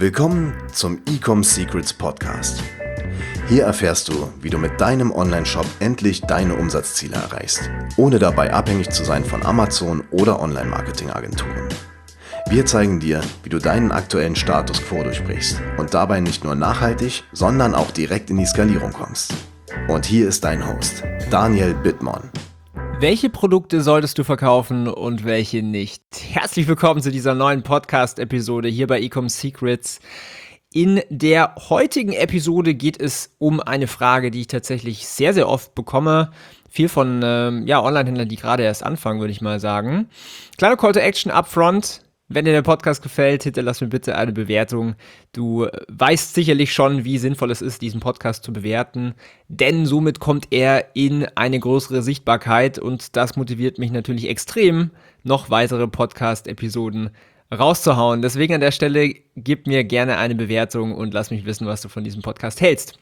Willkommen zum Ecom Secrets Podcast. Hier erfährst du, wie du mit deinem Online-Shop endlich deine Umsatzziele erreichst, ohne dabei abhängig zu sein von Amazon oder Online-Marketing-Agenturen. Wir zeigen dir, wie du deinen aktuellen Status quo durchbrichst und dabei nicht nur nachhaltig, sondern auch direkt in die Skalierung kommst. Und hier ist dein Host, Daniel Bittmann. Welche Produkte solltest du verkaufen und welche nicht? Herzlich willkommen zu dieser neuen Podcast-Episode hier bei Ecom Secrets. In der heutigen Episode geht es um eine Frage, die ich tatsächlich sehr, sehr oft bekomme. Viel von Online-Händlern, die gerade erst anfangen, würde ich mal sagen. Kleiner Call to Action upfront. Wenn dir der Podcast gefällt, hinterlass mir bitte eine Bewertung. Du weißt sicherlich schon, wie sinnvoll es ist, diesen Podcast zu bewerten, denn somit kommt er in eine größere Sichtbarkeit und das motiviert mich natürlich extrem, noch weitere Podcast-Episoden rauszuhauen. Deswegen an der Stelle, gib mir gerne eine Bewertung und lass mich wissen, was du von diesem Podcast hältst.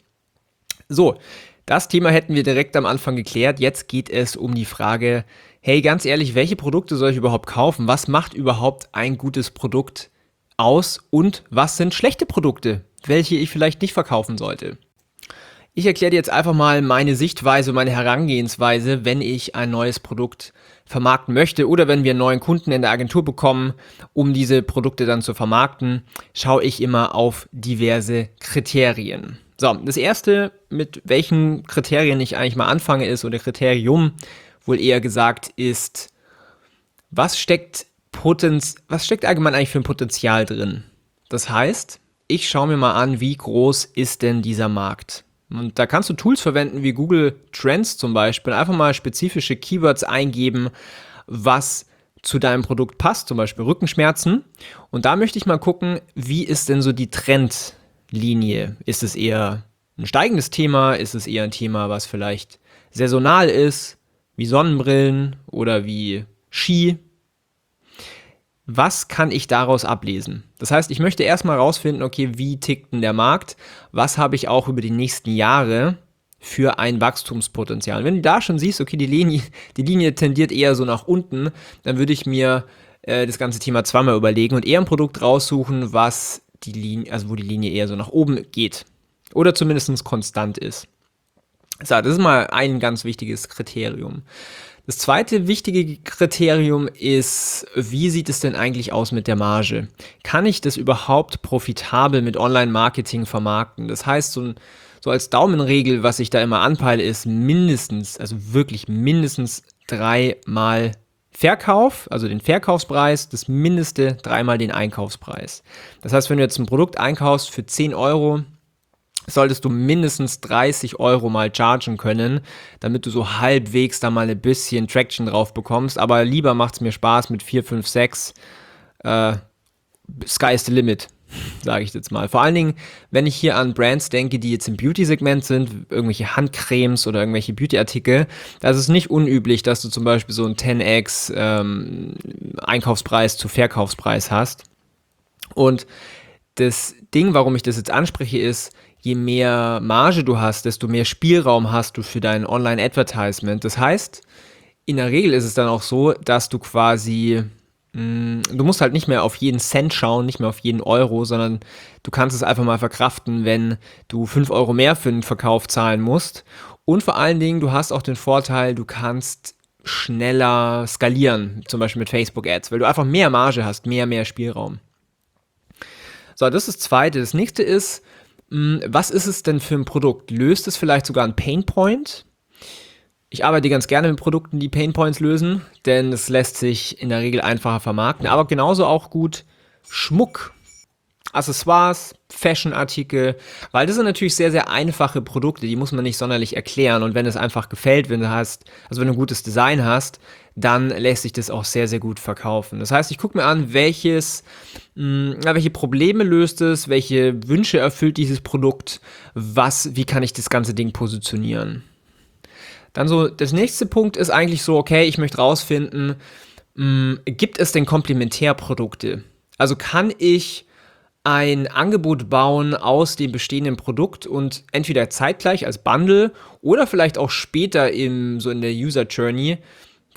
So, das Thema hätten wir direkt am Anfang geklärt. Jetzt geht es um die Frage, hey, ganz ehrlich, welche Produkte soll ich überhaupt kaufen? Was macht überhaupt ein gutes Produkt aus? Und was sind schlechte Produkte, welche ich vielleicht nicht verkaufen sollte? Ich erkläre dir jetzt einfach mal meine Sichtweise, meine Herangehensweise, wenn ich ein neues Produkt vermarkten möchte oder wenn wir einen neuen Kunden in der Agentur bekommen, um diese Produkte dann zu vermarkten, schaue ich immer auf diverse Kriterien. So, das erste, mit welchen Kriterien ich eigentlich mal anfange, ist, oder Kriterium, wohl eher gesagt, ist, was steckt allgemein eigentlich für ein Potenzial drin? Das heißt, ich schaue mir mal an, wie groß ist denn dieser Markt? Und da kannst du Tools verwenden wie Google Trends zum Beispiel, einfach mal spezifische Keywords eingeben, was zu deinem Produkt passt, zum Beispiel Rückenschmerzen. Und da möchte ich mal gucken, wie ist denn so die Trendlinie? Ist es eher ein steigendes Thema? Ist es eher ein Thema, was vielleicht saisonal ist, wie Sonnenbrillen oder wie Ski? Was kann ich daraus ablesen? Das heißt, ich möchte erstmal rausfinden, okay, wie tickt denn der Markt? Was habe ich auch über die nächsten Jahre für ein Wachstumspotenzial? Wenn du da schon siehst, okay, die Linie tendiert eher so nach unten, dann würde ich mir das ganze Thema zweimal überlegen und eher ein Produkt raussuchen, was wo die Linie eher so nach oben geht oder zumindest konstant ist. So, das ist mal ein ganz wichtiges Kriterium. Das zweite wichtige Kriterium ist, wie sieht es denn eigentlich aus mit der Marge? Kann ich das überhaupt profitabel mit Online-Marketing vermarkten? Das heißt, so als Daumenregel, was ich da immer anpeile, ist wirklich mindestens 3-mal Verkauf, also den Verkaufspreis, das Mindeste 3-mal den Einkaufspreis. Das heißt, wenn du jetzt ein Produkt einkaufst für 10 Euro, solltest du mindestens 30 Euro mal chargen können, damit du so halbwegs da mal ein bisschen Traction drauf bekommst. Aber lieber macht es mir Spaß mit 4, 5, 6. Sky is the limit, sage ich jetzt mal. Vor allen Dingen, wenn ich hier an Brands denke, die jetzt im Beauty-Segment sind, irgendwelche Handcremes oder irgendwelche Beauty-Artikel, da ist es nicht unüblich, dass du zum Beispiel so einen 10x Einkaufspreis zu Verkaufspreis hast. Und das Ding, warum ich das jetzt anspreche, ist, je mehr Marge du hast, desto mehr Spielraum hast du für dein Online-Advertisement. Das heißt, in der Regel ist es dann auch so, dass du quasi, du musst halt nicht mehr auf jeden Cent schauen, nicht mehr auf jeden Euro, sondern du kannst es einfach mal verkraften, wenn du 5 Euro mehr für den Verkauf zahlen musst. Und vor allen Dingen, du hast auch den Vorteil, du kannst schneller skalieren, zum Beispiel mit Facebook-Ads, weil du einfach mehr Marge hast, mehr Spielraum. So, das ist das Zweite. Das nächste ist, was ist es denn für ein Produkt? Löst es vielleicht sogar einen Painpoint? Ich arbeite ganz gerne mit Produkten, die Painpoints lösen, denn es lässt sich in der Regel einfacher vermarkten, aber genauso auch gut Schmuck, Accessoires, Fashion-Artikel, weil das sind natürlich sehr, sehr einfache Produkte, die muss man nicht sonderlich erklären und wenn es einfach gefällt, wenn du ein gutes Design hast, dann lässt sich das auch sehr, sehr gut verkaufen. Das heißt, ich gucke mir an, welche Probleme löst es, welche Wünsche erfüllt dieses Produkt, wie kann ich das ganze Ding positionieren. Dann so, das nächste Punkt ist eigentlich so, okay, ich möchte rausfinden, gibt es denn Komplementärprodukte? Also kann ich ein Angebot bauen aus dem bestehenden Produkt und entweder zeitgleich als Bundle oder vielleicht auch später in der User Journey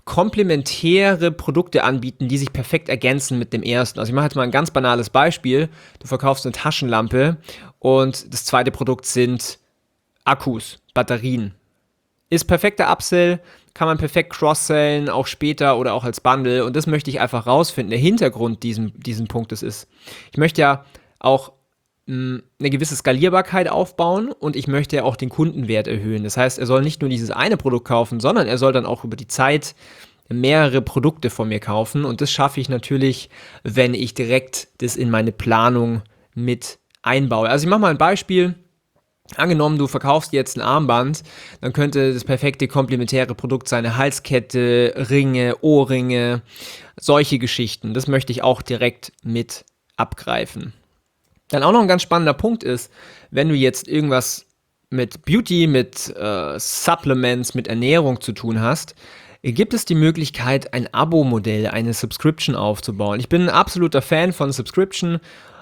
komplementäre Produkte anbieten, die sich perfekt ergänzen mit dem ersten. Also ich mache jetzt mal ein ganz banales Beispiel. Du verkaufst eine Taschenlampe und das zweite Produkt sind Akkus, Batterien. Ist perfekter Upsell, kann man perfekt cross-sellen, auch später oder auch als Bundle. Und das möchte ich einfach rausfinden. Der Hintergrund diesen Punktes ist, ich möchte ja auch eine gewisse Skalierbarkeit aufbauen und ich möchte ja auch den Kundenwert erhöhen. Das heißt, er soll nicht nur dieses eine Produkt kaufen, sondern er soll dann auch über die Zeit mehrere Produkte von mir kaufen. Und das schaffe ich natürlich, wenn ich direkt das in meine Planung mit einbaue. Also ich mache mal ein Beispiel. Angenommen, du verkaufst jetzt ein Armband, dann könnte das perfekte komplementäre Produkt sein, eine Halskette, Ringe, Ohrringe, solche Geschichten. Das möchte ich auch direkt mit abgreifen. Dann auch noch ein ganz spannender Punkt ist, wenn du jetzt irgendwas mit Beauty, mit Supplements, mit Ernährung zu tun hast, gibt es die Möglichkeit, ein Abo-Modell, eine Subscription aufzubauen. Ich bin ein absoluter Fan von Subscription.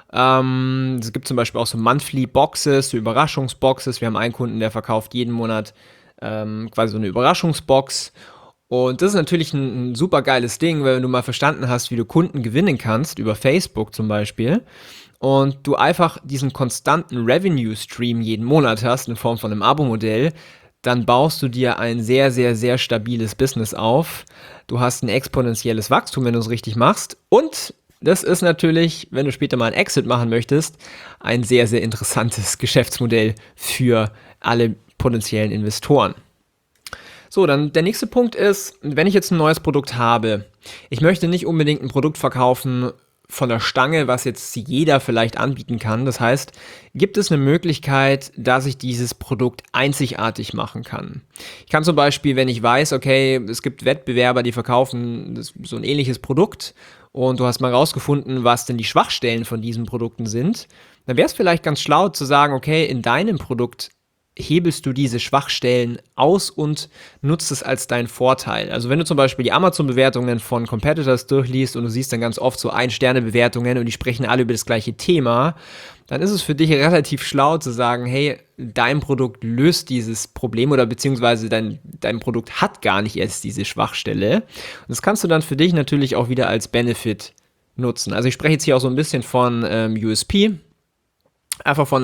Es gibt zum Beispiel auch so Monthly Boxes, so Überraschungsboxes. Wir haben einen Kunden, der verkauft jeden Monat quasi so eine Überraschungsbox. Und das ist natürlich ein super geiles Ding, wenn du mal verstanden hast, wie du Kunden gewinnen kannst, über Facebook zum Beispiel. Und du einfach diesen konstanten Revenue-Stream jeden Monat hast, in Form von einem Abo-Modell, dann baust du dir ein sehr, sehr, sehr stabiles Business auf. Du hast ein exponentielles Wachstum, wenn du es richtig machst. Und das ist natürlich, wenn du später mal einen Exit machen möchtest, ein sehr, sehr interessantes Geschäftsmodell für alle potenziellen Investoren. So, dann der nächste Punkt ist, wenn ich jetzt ein neues Produkt habe, ich möchte nicht unbedingt ein Produkt verkaufen von der Stange, was jetzt jeder vielleicht anbieten kann. Das heißt, gibt es eine Möglichkeit, dass ich dieses Produkt einzigartig machen kann? Ich kann zum Beispiel, wenn ich weiß, okay, es gibt Wettbewerber, die verkaufen so ein ähnliches Produkt und du hast mal rausgefunden, was denn die Schwachstellen von diesen Produkten sind, dann wäre es vielleicht ganz schlau zu sagen, okay, in deinem Produkt hebelst du diese Schwachstellen aus und nutzt es als deinen Vorteil. Also wenn du zum Beispiel die Amazon-Bewertungen von Competitors durchliest und du siehst dann ganz oft so Ein-Sterne-Bewertungen und die sprechen alle über das gleiche Thema, dann ist es für dich relativ schlau zu sagen, hey, dein Produkt löst dieses Problem oder beziehungsweise dein Produkt hat gar nicht erst diese Schwachstelle. Und das kannst du dann für dich natürlich auch wieder als Benefit nutzen. Also ich spreche jetzt hier auch so ein bisschen von USP, einfach von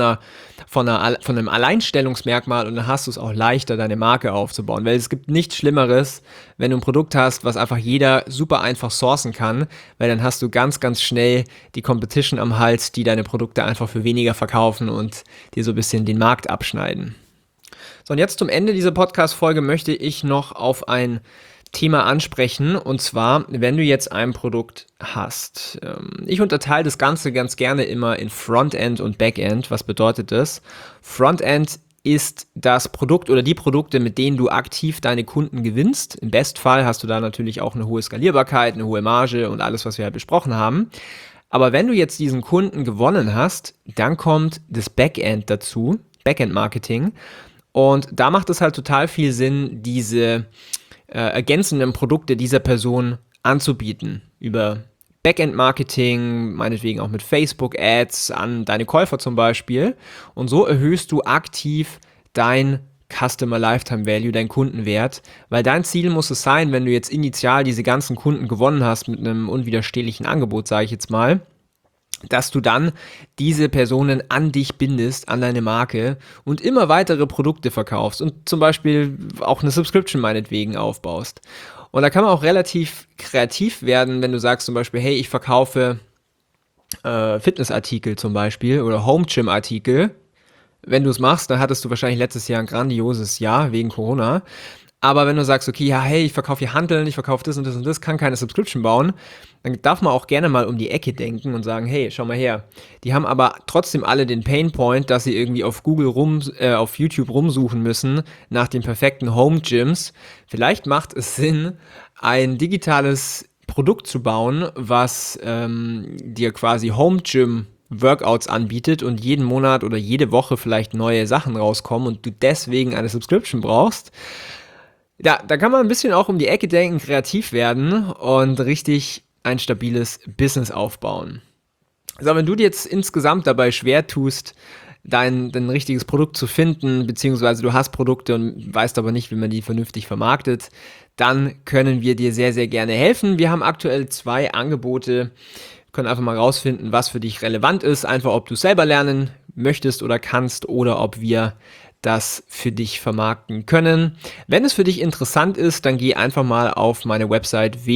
einem Alleinstellungsmerkmal, und dann hast du es auch leichter, deine Marke aufzubauen. Weil es gibt nichts Schlimmeres, wenn du ein Produkt hast, was einfach jeder super einfach sourcen kann, weil dann hast du ganz, ganz schnell die Competition am Hals, die deine Produkte einfach für weniger verkaufen und dir so ein bisschen den Markt abschneiden. So, und jetzt zum Ende dieser Podcast-Folge möchte ich noch auf ein Thema ansprechen, und zwar, wenn du jetzt ein Produkt hast. Ich unterteile das Ganze ganz gerne immer in Frontend und Backend. Was bedeutet das? Frontend ist das Produkt oder die Produkte, mit denen du aktiv deine Kunden gewinnst. Im Bestfall hast du da natürlich auch eine hohe Skalierbarkeit, eine hohe Marge und alles, was wir halt besprochen haben. Aber wenn du jetzt diesen Kunden gewonnen hast, dann kommt das Backend dazu, Backend-Marketing. Und da macht es halt total viel Sinn, diese ergänzenden Produkte dieser Person anzubieten. Über Backend-Marketing, meinetwegen auch mit Facebook-Ads an deine Käufer zum Beispiel. Und so erhöhst du aktiv dein Customer Lifetime Value, dein Kundenwert, weil dein Ziel muss es sein, wenn du jetzt initial diese ganzen Kunden gewonnen hast mit einem unwiderstehlichen Angebot, sage ich jetzt mal, dass du dann diese Personen an dich bindest, an deine Marke und immer weitere Produkte verkaufst und zum Beispiel auch eine Subscription meinetwegen aufbaust. Und da kann man auch relativ kreativ werden, wenn du sagst zum Beispiel, hey, ich verkaufe Fitnessartikel zum Beispiel oder Home Gym Artikel. Wenn du es machst, dann hattest du wahrscheinlich letztes Jahr ein grandioses Jahr wegen Corona. Aber wenn du sagst, okay, ja, hey, ich verkaufe hier Hanteln, ich verkaufe das und das und das, kann keine Subscription bauen, dann darf man auch gerne mal um die Ecke denken und sagen, hey, schau mal her. Die haben aber trotzdem alle den Painpoint, dass sie irgendwie auf auf YouTube rumsuchen müssen nach den perfekten Home Gyms. Vielleicht macht es Sinn, ein digitales Produkt zu bauen, was dir quasi Home Gym Workouts anbietet und jeden Monat oder jede Woche vielleicht neue Sachen rauskommen und du deswegen eine Subscription brauchst. Ja, da kann man ein bisschen auch um die Ecke denken, kreativ werden und richtig ein stabiles Business aufbauen. Also wenn du dir jetzt insgesamt dabei schwer tust, dein richtiges Produkt zu finden, beziehungsweise du hast Produkte und weißt aber nicht, wie man die vernünftig vermarktet, dann können wir dir sehr, sehr gerne helfen. Wir haben aktuell 2 Angebote. Wir können einfach mal rausfinden, was für dich relevant ist. Einfach, ob du selber lernen möchtest oder kannst oder ob wir das für dich vermarkten können. Wenn es für dich interessant ist, dann geh einfach mal auf meine Website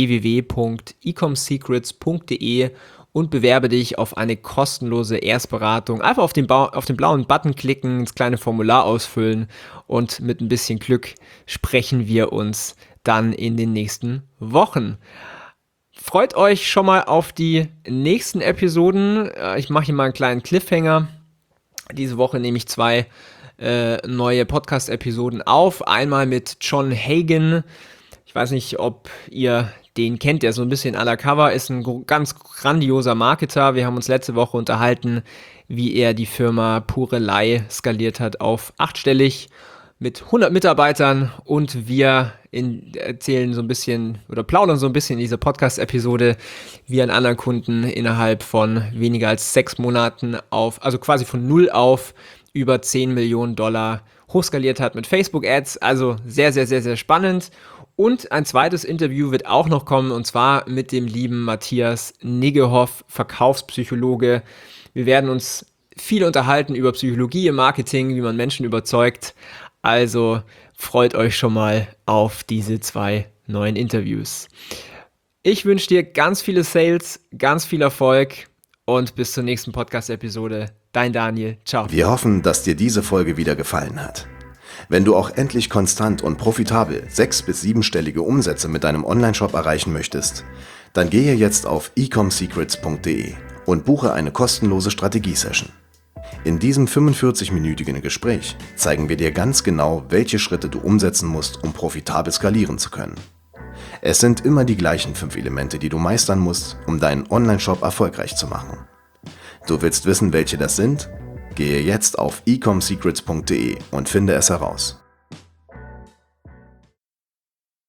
www.ecomsecrets.de und bewerbe dich auf eine kostenlose Erstberatung. Einfach auf den blauen Button klicken, das kleine Formular ausfüllen und mit ein bisschen Glück sprechen wir uns dann in den nächsten Wochen. Freut euch schon mal auf die nächsten Episoden. Ich mache hier mal einen kleinen Cliffhanger. Diese Woche nehme ich 2 neue Podcast-Episoden auf. Einmal mit John Hagen. Ich weiß nicht, ob ihr den kennt, der so ein bisschen undercover ist, ein ganz grandioser Marketer. Wir haben uns letzte Woche unterhalten, wie er die Firma Purelei skaliert hat auf 8-stellig mit 100 Mitarbeitern, und wir erzählen so ein bisschen oder plaudern so ein bisschen in dieser Podcast-Episode, wie ein anderer Kunden innerhalb von weniger als 6 Monaten also quasi von 0 auf über $10 Millionen hochskaliert hat mit Facebook-Ads. Also sehr, sehr, sehr, sehr spannend. Und ein zweites Interview wird auch noch kommen, und zwar mit dem lieben Matthias Niggehoff, Verkaufspsychologe. Wir werden uns viel unterhalten über Psychologie im Marketing, wie man Menschen überzeugt. Also freut euch schon mal auf diese 2 neuen Interviews. Ich wünsche dir ganz viele Sales, ganz viel Erfolg und bis zur nächsten Podcast-Episode. Dein Daniel. Ciao. Wir hoffen, dass dir diese Folge wieder gefallen hat. Wenn du auch endlich konstant und profitabel 6- bis 7-stellige Umsätze mit deinem Onlineshop erreichen möchtest, dann gehe jetzt auf ecomsecrets.de und buche eine kostenlose Strategie-Session. In diesem 45-minütigen Gespräch zeigen wir dir ganz genau, welche Schritte du umsetzen musst, um profitabel skalieren zu können. Es sind immer die gleichen 5 Elemente, die du meistern musst, um deinen Onlineshop erfolgreich zu machen. Du willst wissen, welche das sind? Gehe jetzt auf ecomsecrets.de und finde es heraus.